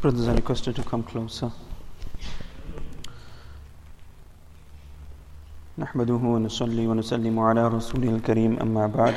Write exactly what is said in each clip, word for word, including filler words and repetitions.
Brothers are requested to come closer. نحمده ونصلي ونسلم على رسوله الكريم أما بعد.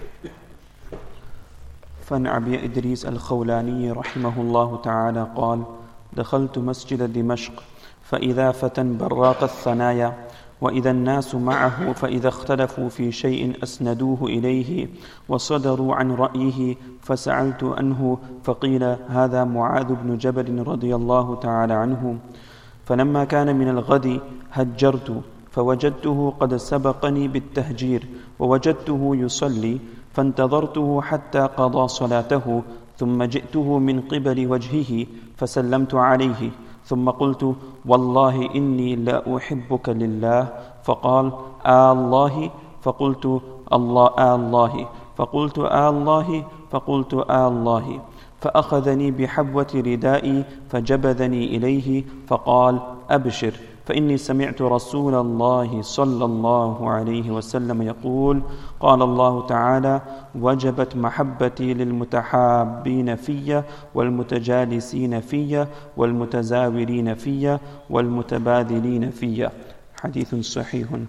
فعن أبي إدريس الخولاني رحمه الله تعالى قال: دخلت مسجد دمشق فإذا فتى براق الثنايا وإذا الناس معه فإذا اختلفوا في شيء أسندوه إليه وصدروا عن رأيه فسألت عنه فقيل هذا معاذ بن جبل رضي الله تعالى عنه. فلما كان من الغد هجرت فوجدته قد سبقني بالتهجير ووجدته يصلي فانتظرته حتى قضى صلاته ثم جئته من قبل وجهه فسلمت عليه ثم قلت والله إني لا أحبك لله. فقال آه الله؟ فقلت الله آه الله فقلت آه الله فقلت آه الله فأخذني بحبوة ردائي فجبذني إليه فقال أبشر فإني سمعت رسول الله صلى الله عليه وسلم يقول: قال الله تعالى: وجبت محبتي للمتحابين في والمتجالسين في والمتزاورين في والمتبادلين في. Hadith Sahih.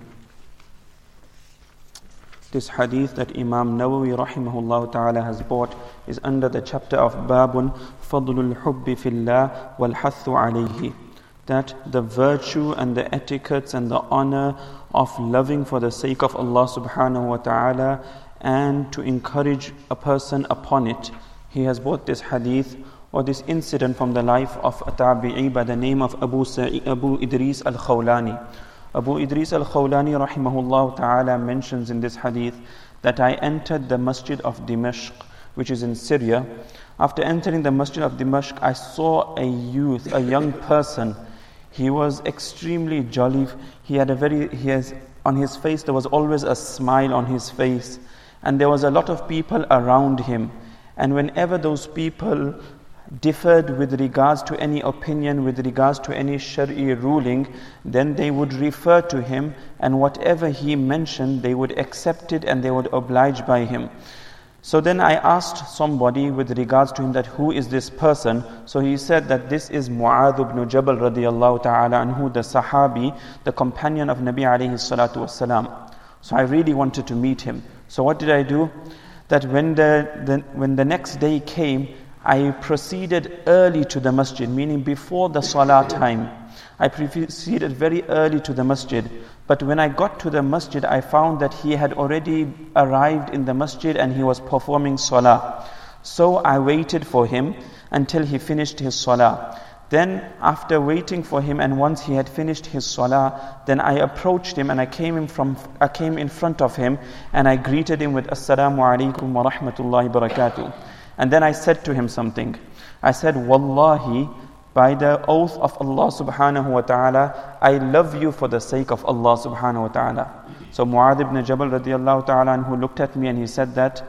This hadith that Imam Nawawi rahimahullah ta'ala has brought is under the chapter of Babun Fadlul Hubbi Fillah wal Hathu alayhi. That the virtue and the etiquettes and the honor of loving for the sake of Allah subhanahu wa ta'ala and to encourage a person upon it. He has brought this hadith or this incident from the life of a tabi'i by the name of Abu, Sa'id, Abu Idris al-Khawlani. Abu Idris al-Khawlani rahimahullah ta'ala mentions in this hadith that I entered the masjid of Dimashq, which is in Syria. After entering the masjid of Dimashq, I saw a youth, a young person. He was extremely jolly. He had a very, he has, on his face, there was always a smile on his face. And there was a lot of people around him. And whenever those people differed with regards to any opinion, with regards to any Shari'i ruling, then they would refer to him, and whatever he mentioned, they would accept it and they would oblige by him. So then I asked somebody with regards to him that who is this person? So he said that this is Mu'adh ibn Jabal radiyallahu ta'ala anhu, the Sahabi, the companion of Nabi alayhi salatu wasalam. So I really wanted to meet him. So what did I do? That when the, the when the next day came, I proceeded early to the masjid, meaning before the salah time. I proceeded very early to the masjid. But when I got to the masjid, I found that he had already arrived in the masjid and he was performing salah. So I waited for him until he finished his salah. Then after waiting for him and once he had finished his salah, then I approached him and I came in from I came in front of him and I greeted him with Assalamu alaikum wa rahmatullahi barakatuh. And then I said to him something. I said, Wallahi, by the oath of Allah subhanahu wa ta'ala, I love you for the sake of Allah subhanahu wa ta'ala. So Mu'adh ibn Jabal radiyallahu ta'ala anhu looked at me and he said that,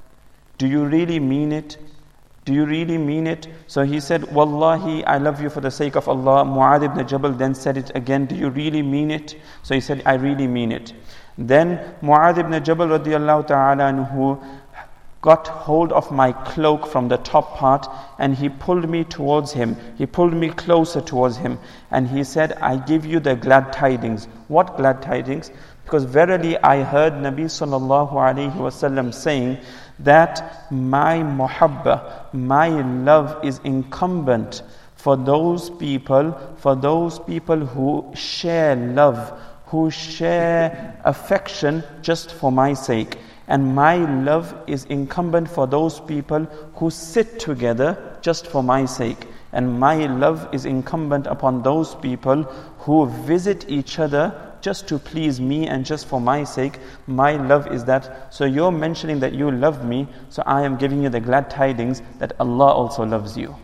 do you really mean it? Do you really mean it? So he said, Wallahi, I love you for the sake of Allah. Mu'adh ibn Jabal then said it again, do you really mean it? So he said, I really mean it. Then Mu'adh ibn Jabal radiyallahu ta'ala anhu got hold of my cloak from the top part and he pulled me towards him. He pulled me closer towards him and he said, I give you the glad tidings. What glad tidings? Because verily I heard Nabi sallallahu alayhi wasallam saying that my muhabba, my love is incumbent for those people, for those people who share love, who share affection just for my sake. And my love is incumbent for those people who sit together just for my sake. And my love is incumbent upon those people who visit each other just to please me and just for my sake. My love is that. So you're mentioning that you love me, so I am giving you the glad tidings that Allah also loves you.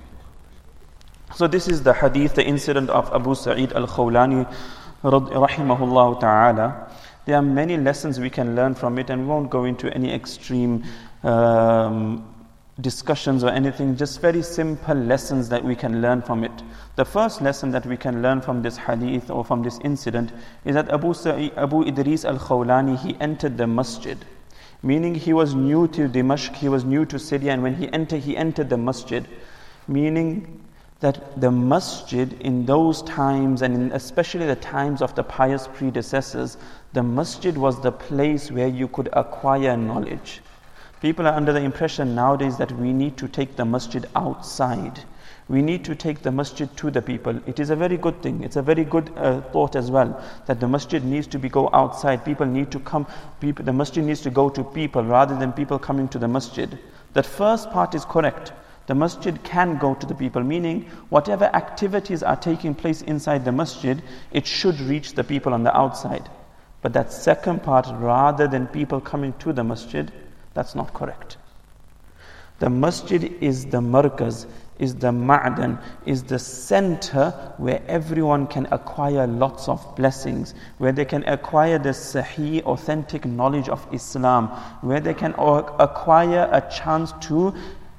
So this is the hadith, the incident of Abu Sa'id al-Khawlani rahimahullah ta'ala. There are many lessons we can learn from it, and we won't go into any extreme um, discussions or anything, just very simple lessons that we can learn from it. The first lesson that we can learn from this hadith or from this incident is that Abu, Sa'id, Abu Idris al-Khawlani, he entered the masjid. Meaning he was new to Dimashq, he was new to Syria, and when he entered, he entered the masjid. Meaning that the masjid in those times, and in especially the times of the pious predecessors, the masjid was the place where you could acquire knowledge. People are under the impression nowadays that we need to take the masjid outside. We need to take the masjid to the people. It is a very good thing. It's a very good uh, thought as well, that the masjid needs to be go outside. People need to come, people, the masjid needs to go to people rather than people coming to the masjid. That first part is correct. The masjid can go to the people, meaning whatever activities are taking place inside the masjid, it should reach the people on the outside. But that second part, rather than people coming to the masjid, that's not correct. The masjid is the markaz, is the ma'dan, is the center where everyone can acquire lots of blessings, where they can acquire the sahih, authentic knowledge of Islam, where they can acquire a chance to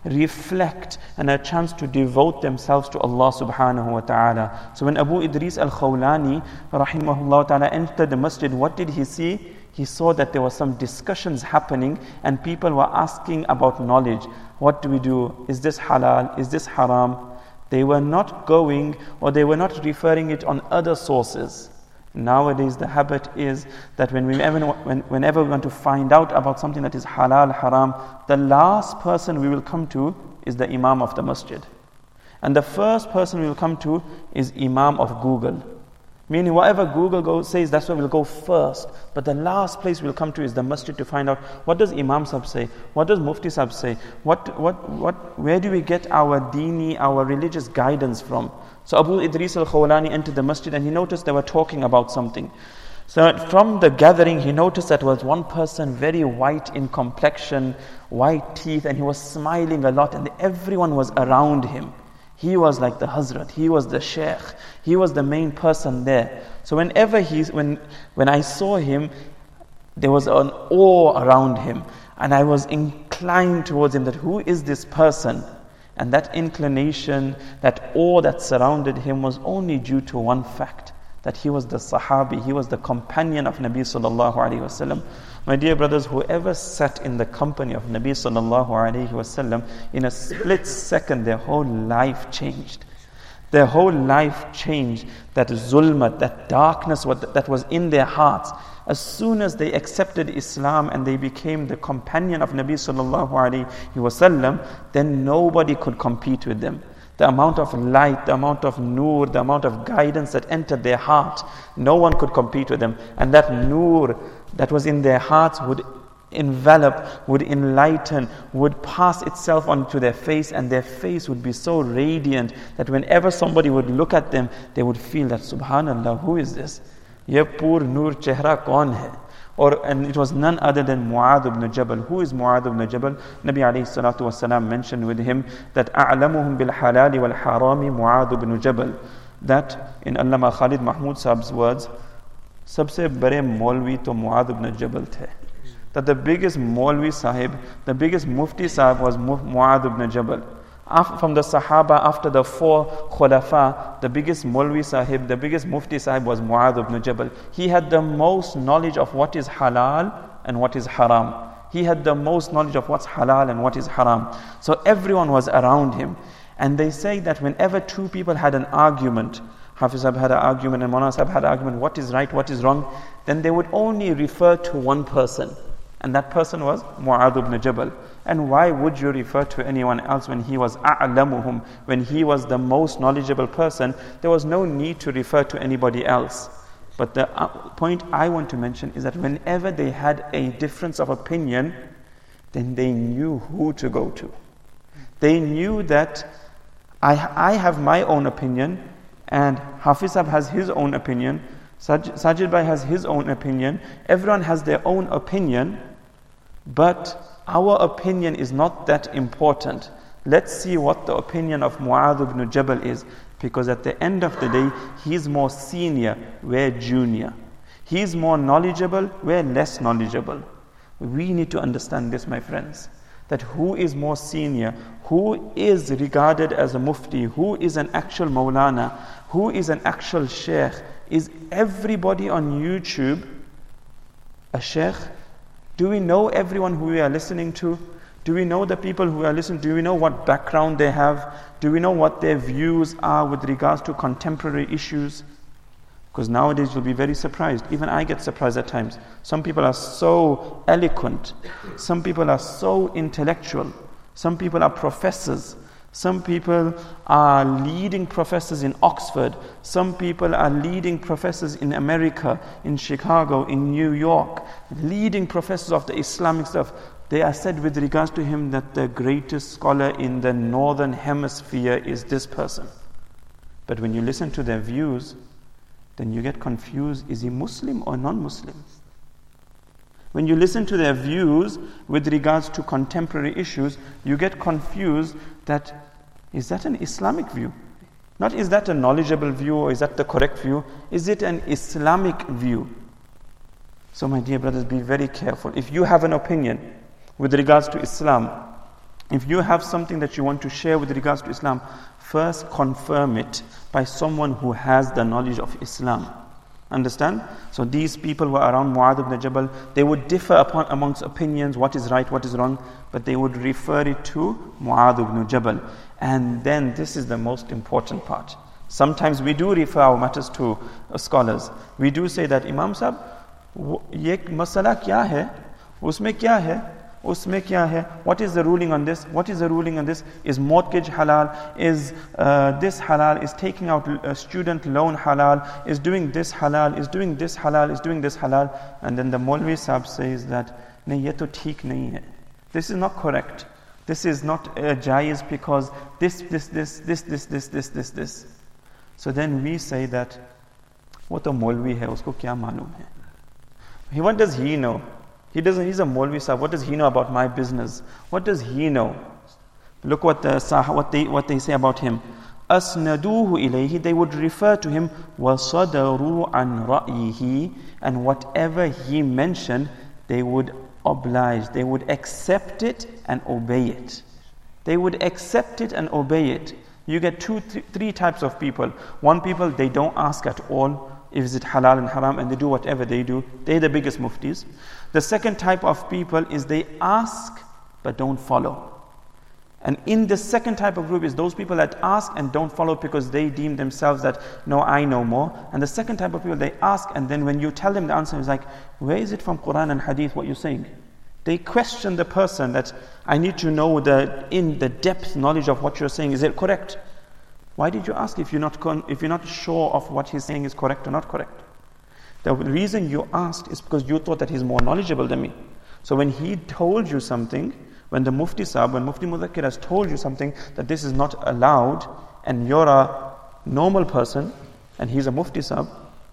reflect and a chance to devote themselves to Allah subhanahu wa ta'ala. So when Abu Idris al-Khawlani rahimahullah ta'ala entered the masjid, what did he see? He saw that there were some discussions happening and people were asking about knowledge. What do we do? Is this halal? Is this haram? They were not going, or they were not referring it on other sources. Nowadays the habit is that when we ever, when, whenever we want to find out about something that is halal, haram, the last person we will come to is the imam of the masjid. And the first person we will come to is imam of Google. Meaning whatever Google goes, says, that's where we'll go first. But the last place we'll come to is the masjid to find out, what does Imam Sahib say? What does Mufti Sahib say? What, what, what, where do we get our dini, our religious guidance from? So Abu Idris al-Khawlani entered the masjid and he noticed they were talking about something. So from the gathering, he noticed that was one person very white in complexion, white teeth, and he was smiling a lot, and everyone was around him. He was like the Hazrat, he was the Sheikh, he was the main person there. So whenever he's, when, when I saw him, there was an awe around him. And I was inclined towards him that who is this person? And that inclination, that awe that surrounded him was only due to one fact, that he was the Sahabi, he was the companion of Nabi sallallahu alaihi wasallam. My dear brothers, whoever sat in the company of Nabi sallallahu alaihi wasallam, in a split second their whole life changed. Their whole life changed. That zulmat, that darkness that was in their hearts, as soon as they accepted Islam and they became the companion of Nabi sallallahu alaihi wasallam, then nobody could compete with them. The amount of light, the amount of nur, the amount of guidance that entered their heart, no one could compete with them. And that nur that was in their hearts would envelop, would enlighten, would pass itself onto their face, and their face would be so radiant that whenever somebody would look at them, they would feel that, Subhanallah, who is this? Ye pur nur chehra kaun hai? Or, and it was none other than Mu'adh ibn Jabal. Who is Mu'adh ibn Jabal? Nabi alayhi salatu wasalam mentioned with him that أَعْلَمُهُمْ بِالْحَلَالِ وَالْحَرَامِ Mu'adh ibn Jabal. That, in Allama Khalid Mahmud Sahab's words, Sabse bare Maulvi to Mu'adh ibn Jabal the. That the biggest Maulvi Sahib, the biggest Mufti Sahib was Mu'adh ibn Jabal. After, from the Sahaba, after the four Khulafa, the biggest Maulvi Sahib, the biggest Mufti Sahib was Mu'adh ibn Jabal. He had the most knowledge of what is halal and what is haram. He had the most knowledge of what's halal and what is haram. So everyone was around him. And they say that whenever two people had an argument, Hafiz Sahib had an argument and Maulana Sahib had an argument, what is right, what is wrong, then they would only refer to one person. And that person was Mu'adh ibn Jabal. And why would you refer to anyone else when he was a'lamuhum, when he was the most knowledgeable person? There was no need to refer to anybody else. But the point I want to mention is that whenever they had a difference of opinion, then they knew who to go to. They knew that I, I have my own opinion, and Hafiz Sahib has his own opinion, Saj, Sajid Bhai has his own opinion, everyone has their own opinion, but our opinion is not that important. Let's see what the opinion of Mu'adh ibn Jabal is, because at the end of the day, he's more senior, we're junior. He's more knowledgeable, we're less knowledgeable. We need to understand this, my friends, that who is more senior, who is regarded as a mufti, who is an actual Maulana, who is an actual sheikh. Is everybody on YouTube a sheikh? Do we know everyone who we are listening to? Do we know the people who are listening? Do we know what background they have? Do we know what their views are with regards to contemporary issues? Because nowadays you'll be very surprised. Even I get surprised at times. Some people are so eloquent. Some people are so intellectual. Some people are professors. Some people are leading professors in Oxford. Some people are leading professors in America, in Chicago, in New York. Leading professors of the Islamic stuff. They are said with regards to him that the greatest scholar in the northern hemisphere is this person. But when you listen to their views, then you get confused. Is he Muslim or non-Muslim? When you listen to their views with regards to contemporary issues, you get confused that, is that an Islamic view? Not is that a knowledgeable view or is that the correct view? Is it an Islamic view? So my dear brothers, be very careful. If you have an opinion with regards to Islam, if you have something that you want to share with regards to Islam, first confirm it by someone who has the knowledge of Islam. Understand? So these people were around Mu'adh ibn Jabal. They would differ upon amongst opinions, what is right, what is wrong, but they would refer it to Mu'adh ibn Jabal. And then this is the most important part. Sometimes we do refer our matters to uh, scholars. We do say that, Imam Sahib, ye masala kya hai? Usme kya hai? Usme kya hai? What is the ruling on this? What is the ruling on this? Is mortgage halal? Is uh, this halal? Is taking out a student loan halal? Is doing this halal? Is doing this halal? Is doing this halal? And then the Maulvi Sahib says that, nahi, ye to theek nahi hai. This is not correct. This is not uh, jaiz because this, this, this, this, this, this, this, this, this. So then we say that, wo to Maulvi hai, usko kya malum hai? What does he know? He doesn't, he's a Maulvi Sahib. What does he know about my business? What does he know? Look what the what they what they say about him. Asnaduhu ilayhi, they would refer to him, wasadaru an ra'yihi, and whatever he mentioned, they would oblige, they would accept it and obey it. They would accept it and obey it. You get two, th- three types of people. One people, they don't ask at all, is it halal and haram, and they do whatever they do. They're the biggest muftis. The second type of people is they ask but don't follow. And in the second type of group is those people that ask and don't follow because they deem themselves that, no, I know more. And the second type of people, they ask, and then when you tell them the answer, it's like, where is it from Quran and Hadith, what you're saying? They question the person that, I need to know the in the depth knowledge of what you're saying. Is it correct? Why did you ask if you're not con- if you're not sure of what he's saying is correct or not correct? The reason you asked is because you thought that he's more knowledgeable than me. So when he told you something, when the Mufti Sahib, when Mufti Mudhakkir has told you something that this is not allowed, and you're a normal person and he's a Mufti Sahib,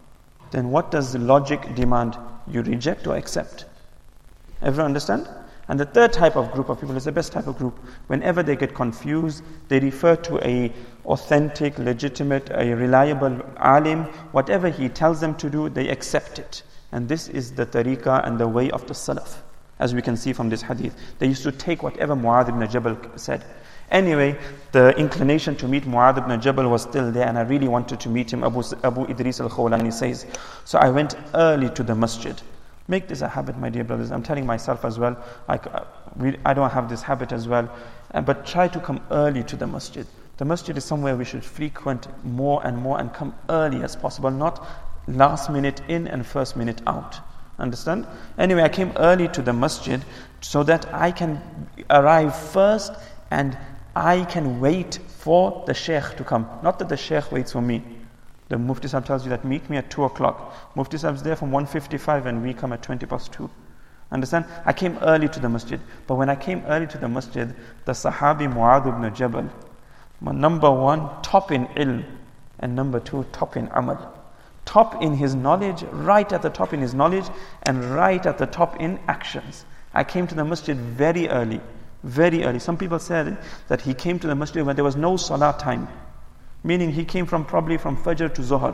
then what does the logic demand? You reject or accept? Everyone understand? And the third type of group of people is the best type of group. Whenever they get confused, they refer to a authentic, legitimate, a reliable alim. Whatever he tells them to do, they accept it. And this is the tariqah and the way of the Salaf, as we can see from this hadith. They used to take whatever Mu'adh ibn Jabal said. Anyway, the inclination to meet Mu'adh ibn Jabal was still there, and I really wanted to meet him. Abu, Abu Idris al-Khawlani says, so I went early to the masjid. Make this a habit, my dear brothers. I'm telling myself as well, I, we, I don't have this habit as well. Uh, but try to come early to the masjid. The masjid is somewhere we should frequent more and more and come early as possible, not last minute in and first minute out. Understand? Anyway, I came early to the masjid so that I can arrive first and I can wait for the sheikh to come. Not that the sheikh waits for me. The Mufti Sahib tells you that meet me at two o'clock. Mufti Sahib is there from one fifty-five and we come at twenty past two. Understand? I came early to the masjid. But when I came early to the masjid, the Sahabi Mu'adh ibn Jabal, number one, top in ilm, and number two, top in amal. Top in his knowledge, right at the top in his knowledge, and right at the top in actions. I came to the masjid very early, very early. Some people said that he came to the masjid when there was no salah time. Meaning he came from probably from Fajr to Zohar.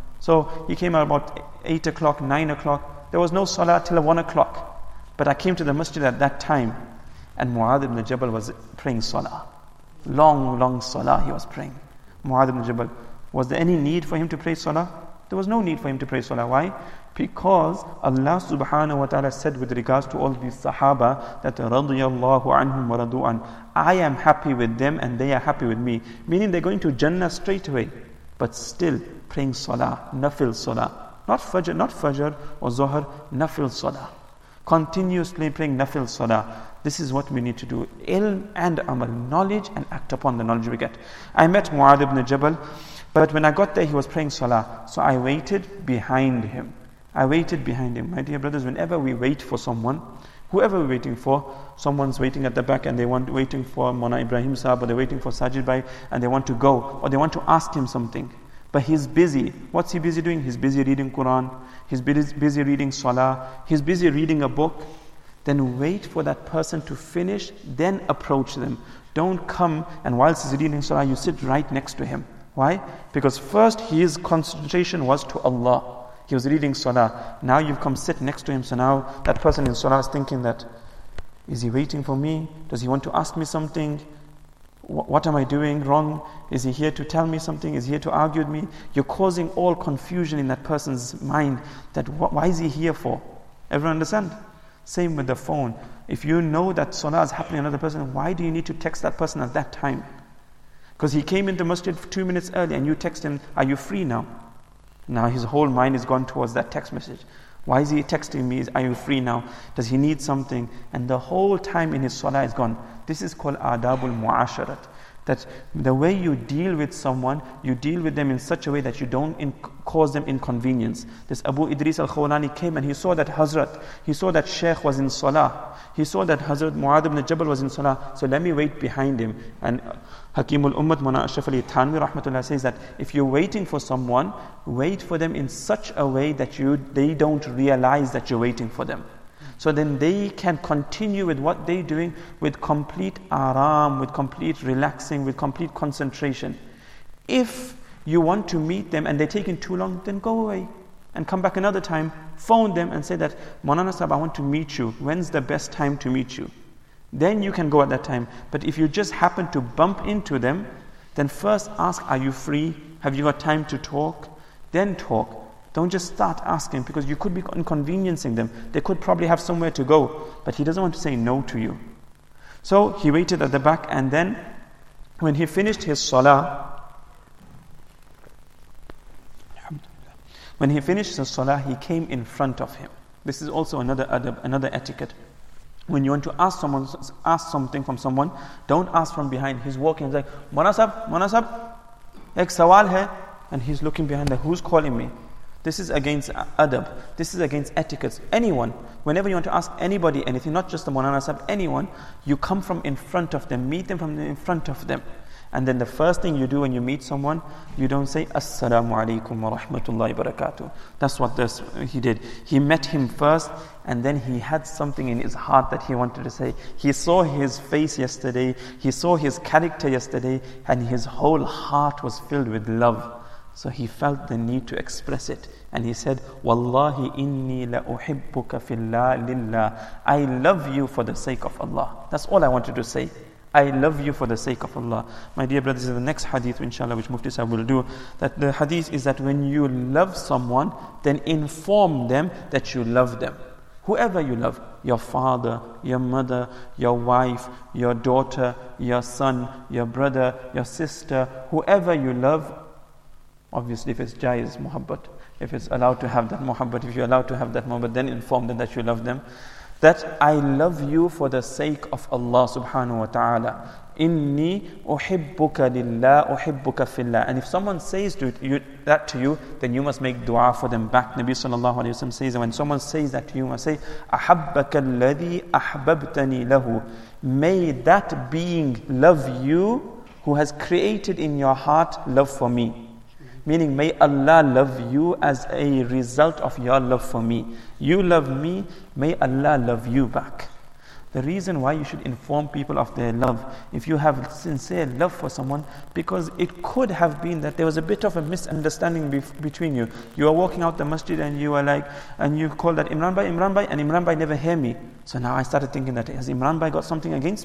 So he came at about eight o'clock, nine o'clock. There was no salah till one o'clock. But I came to the masjid at that time, and Mu'adh ibn Jabal was praying salah. Long, long salah he was praying. Mu'adh ibn Jabal. Was there any need for him to pray salah? There was no need for him to pray salah. Why? Because Allah subhanahu wa ta'ala said with regards to all these Sahaba that radiyallahu anhum wa radu an, I am happy with them and they are happy with me. Meaning they're going to Jannah straight away. But still praying salah, nafil salah. Not fajr, not fajr or zohar, nafil salah. Continuously praying nafil salah. This is what we need to do. Ilm and amal, knowledge and act upon the knowledge we get. I met Mu'adh ibn Jabal, but when I got there he was praying salah. So I waited behind him. I waited behind him. My dear brothers, whenever we wait for someone, whoever we're waiting for, someone's waiting at the back and they want waiting for Mona Ibrahim Saab, or they're waiting for Sajid Bhai and they want to go, or they want to ask him something. But he's busy. What's he busy doing? He's busy reading Quran. He's busy reading Salah. He's busy reading a book. Then wait for that person to finish, then approach them. Don't come and whilst he's reading Salah, you sit right next to him. Why? Because first his concentration was to Allah. He was reading Salah. Now you've come sit next to him. So now that person in Salah is thinking that, is he waiting for me? Does he want to ask me something? What, what am I doing wrong? Is he here to tell me something? Is he here to argue with me? You're causing all confusion in that person's mind. That wh- why is he here for? Everyone understand? Same with the phone. If you know that Salah is happening to another person, why do you need to text that person at that time? Because he came into masjid two minutes early and you text him, are you free now? Now his whole mind is gone towards that text message. Why is he texting me? Are you free now? Does he need something? And the whole time in his salah is gone. This is called adabul mu'asharat. That the way you deal with someone, you deal with them in such a way that you don't in- cause them inconvenience. This Abu Idris al-Khawlani came and he saw that Hazrat, he saw that Shaykh was in salah. He saw that Hazrat Mu'adh ibn Jabal was in salah. So let me wait behind him. And Hakimul Ummat Mona Ashraf Ali Thanwi rahmatullah says that if you're waiting for someone, wait for them in such a way that you they don't realize that you're waiting for them. So then they can continue with what they're doing with complete aram, with complete relaxing, with complete concentration. If you want to meet them and they're taking too long, then go away and come back another time. Phone them and say that, Maulana Sahab, I want to meet you. When's the best time to meet you? Then you can go at that time. But if you just happen to bump into them, then first ask, are you free? Have you got time to talk? Then talk. Don't just start asking, because you could be inconveniencing them. They could probably have somewhere to go, but he doesn't want to say no to you. So he waited at the back, and then when he finished his salah, when he finished his salah, he came in front of him. This is also another adab, another etiquette. When you want to ask someone, ask something from someone, don't ask from behind. He's walking, he's like, Maulana Sahab, Maulana Sahab, ek sawal hai, and he's looking behind, like, who's calling me? This is against adab. This is against etiquette. Anyone, whenever you want to ask anybody anything, not just the Maulana Sahib, anyone, you come from in front of them, meet them from in front of them. And then the first thing you do when you meet someone, you don't say, Assalamu alaikum wa rahmatullahi wa barakatuh. That's what this, he did. He met him first, and then he had something in his heart that he wanted to say. He saw his face yesterday, he saw his character yesterday, and his whole heart was filled with love. So he felt the need to express it. And he said, Wallahi inni la uhibbuka fillah lillah. I love you for the sake of Allah. That's all I wanted to say. I love you for the sake of Allah. My dear brothers, the next hadith, inshallah, which Mufti Sahib will do, that the hadith is that when you love someone, then inform them that you love them. Whoever you love, your father, your mother, your wife, your daughter, your son, your brother, your sister, whoever you love, obviously, if it's jaiz, muhabbat, if it's allowed to have that muhabbat, if you're allowed to have that muhabbat, then inform them that you love them. That I love you for the sake of Allah subhanahu wa ta'ala. Inni uhibbuka lillah, uhibbuka fillah. And if someone says to you, that to you, then you must make dua for them back. Nabi sallallahu alayhi wa sallam says, and when someone says that to you, you must say, Ahabbaka alladhi ahbabtani lahu. May that being love you who has created in your heart love for me. Meaning, may Allah love you as a result of your love for me. You love me, may Allah love you back. The reason why you should inform people of their love, if you have sincere love for someone, because it could have been that there was a bit of a misunderstanding be- between you. You are walking out the masjid and you are like, and you call that Imran Bhai, Imran Bhai, and Imran Bhai never hear me. So now I started thinking that, has Imran Bhai got something against me?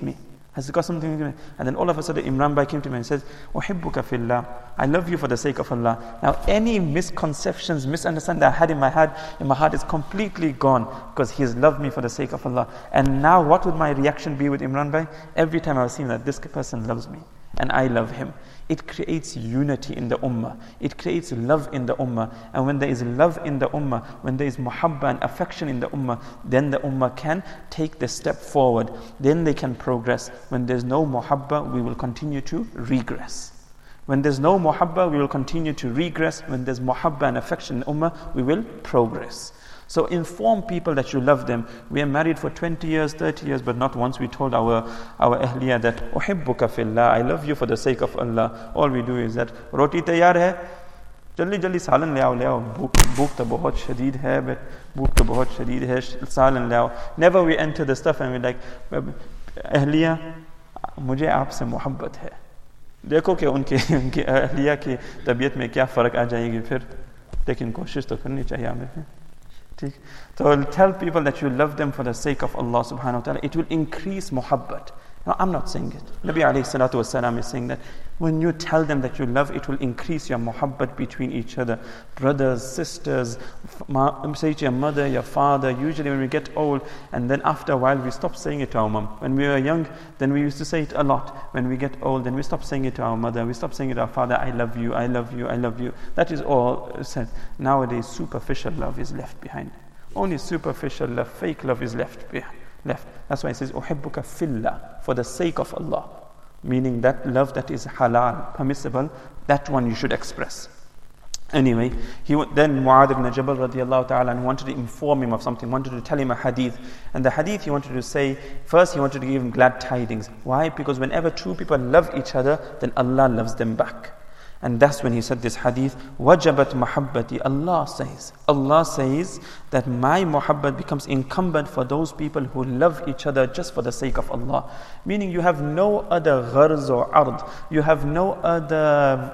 Has it got something to do? And then all of a sudden Imran Bhai came to me and says, Uhibbuka fillah, I love you for the sake of Allah. Now any misconceptions, misunderstanding that I had in my heart, in my heart is completely gone, because he has loved me for the sake of Allah. And now what would my reaction be with Imran Bhai? Every time I was seeing that this person loves me and I love him, it creates unity in the ummah. It creates love in the ummah. And when there is love in the ummah, when there is muhabba and affection in the ummah, then the ummah can take the step forward. Then they can progress. When there's no muhabba, we will continue to regress. When there's no muhabba, we will continue to regress. When there's muhabba and affection in the ummah, we will progress. So inform people that you love them. We are married for twenty years, thirty years, but not once we told our our ahliya that uhibbuka fillah, I love you for the sake of Allah. All we do is that roti taiyar hai, jaldi jaldi salan le aao le aao, bhook bhook to bahut shadeed hai, but bhook to bahut shadeed hai, salan le aao. Never we enter the stuff and we're like, ahliya, mujhe aapse muhabbat hai. देखो कि उनके उनके ahliya की तबीयत में क्या फर्क आ जाएगी फिर, लेकिन कोशिश तो करनी चाहिए हमें. So tell people that you love them for the sake of Allah subhanahu wa ta'ala. It will increase muhabbat. No, I'm not saying it. Nabi alayhi salatu wasalam is saying that when you tell them that you love, it will increase your muhabbat between each other. Brothers, sisters, say to your mother, your father. Usually when we get old, and then after a while we stop saying it to our mom. When we were young, then we used to say it a lot. When we get old, then we stop saying it to our mother. We stop saying it to our father, I love you, I love you, I love you. That is all said. Nowadays, superficial love is left behind. Only superficial love, fake love is left behind. Left. That's why it says, Uhibbuka fillah, for the sake of Allah. Meaning that love that is halal, permissible, that one you should express. Anyway, he then Mu'adh ibn Jabal radiallahu ta'ala wanted to inform him of something, wanted to tell him a hadith. And the hadith he wanted to say, first he wanted to give him glad tidings. Why? Because whenever two people love each other, then Allah loves them back. And that's when he said this hadith, Wajabat mahabbati. Allah says, Allah says that my muhabbat becomes incumbent for those people who love each other just for the sake of Allah. Meaning you have no other gharz or ard. You have no other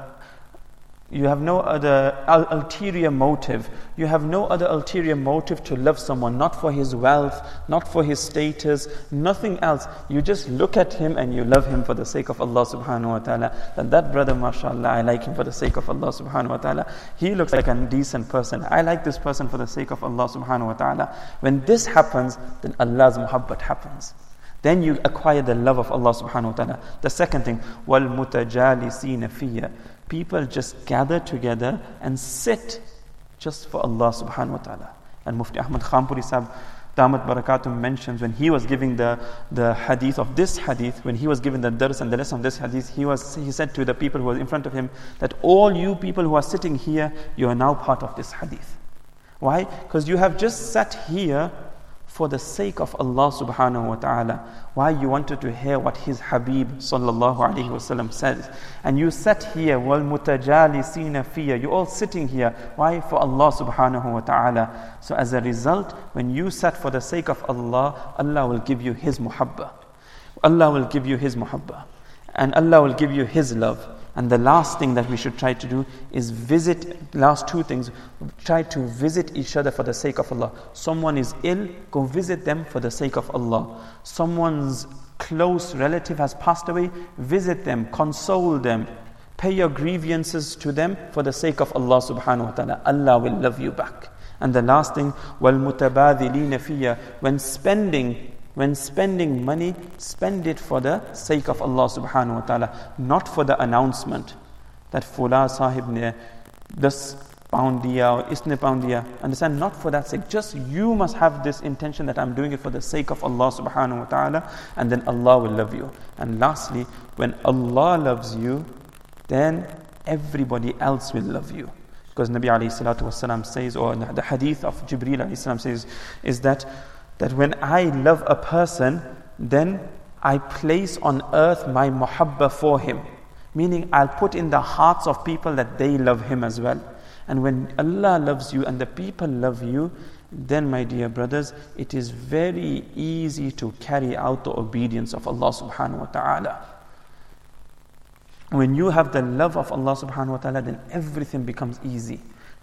You have no other ulterior motive. You have no other ulterior motive to love someone, not for his wealth, not for his status, nothing else. You just look at him and you love him for the sake of Allah subhanahu wa ta'ala. That that brother, mashallah, I like him for the sake of Allah subhanahu wa ta'ala. He looks like a decent person. I like this person for the sake of Allah subhanahu wa ta'ala. When this happens, then Allah's muhabbat happens. Then you acquire the love of Allah subhanahu wa ta'ala. The second thing, وَالْمُتَجَالِسِينَ فِيهَا. People just gather together and sit just for Allah subhanahu wa ta'ala. And Mufti Ahmad Khanpuri Sahib, Damat Barakatum, mentions when he was giving the, the hadith of this hadith, when he was giving the dars and the lesson of this hadith, he was he said to the people who were in front of him that all you people who are sitting here, you are now part of this hadith. Why? Because you have just sat here for the sake of Allah subhanahu wa ta'ala. Why? You wanted to hear what his Habib sallallahu alayhi wa sallam says. And you sat here, wal mutajalisina fiyya. You're all sitting here. Why? For Allah subhanahu wa ta'ala. So as a result, when you sat for the sake of Allah, Allah will give you his muhabba. Allah will give you his muhabba. And Allah will give you his love. And the last thing that we should try to do is visit, last two things, try to visit each other for the sake of Allah. Someone is ill, go visit them for the sake of Allah. Someone's close relative has passed away, visit them, console them, pay your grievances to them for the sake of Allah subhanahu wa ta'ala. Allah will love you back. And the last thing, وَالْمُتَبَادِلِينَ فِيهَا. When spending When spending money, spend it for the sake of Allah subhanahu wa ta'ala, not for the announcement that Fula sahib ne this pound diya or isne pound diya. Understand? Not for that sake. Just you must have this intention that I'm doing it for the sake of Allah subhanahu wa ta'ala, and then Allah will love you. And lastly, when Allah loves you, then everybody else will love you. Because Nabi alayhi salatu wasalam says, or the hadith of Jibreel alayhi salam says, is that that when I love a person, then I place on earth my muhabba for him. Meaning I'll put in the hearts of people that they love him as well. And when Allah loves you and the people love you, then my dear brothers, it is very easy to carry out the obedience of Allah subhanahu wa ta'ala. When you have the love of Allah subhanahu wa ta'ala, then everything becomes easy.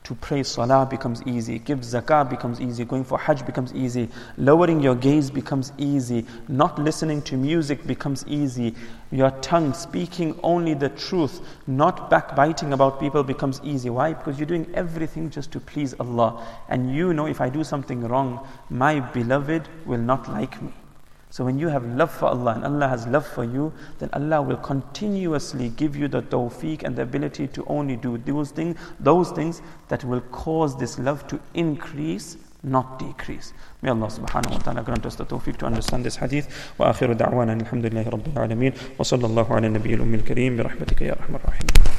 To pray salah becomes easy, give zakah becomes easy, going for hajj becomes easy, lowering your gaze becomes easy, not listening to music becomes easy, your tongue speaking only the truth, not backbiting about people becomes easy. Why? Because you're doing everything just to please Allah. And you know, if I do something wrong, my beloved will not like me. So when you have love for Allah and Allah has love for you, then Allah will continuously give you the tawfiq and the ability to only do those things, those things that will cause this love to increase, not decrease. May Allah subhanahu wa ta'ala grant us the tawfiq to understand this hadith. Wa akhiru da'wana alhamdulillahi rabbil alameen. Wa sallallahu ala nabiyyil ummil kareem bi rahmatika ya arhamar rahimin.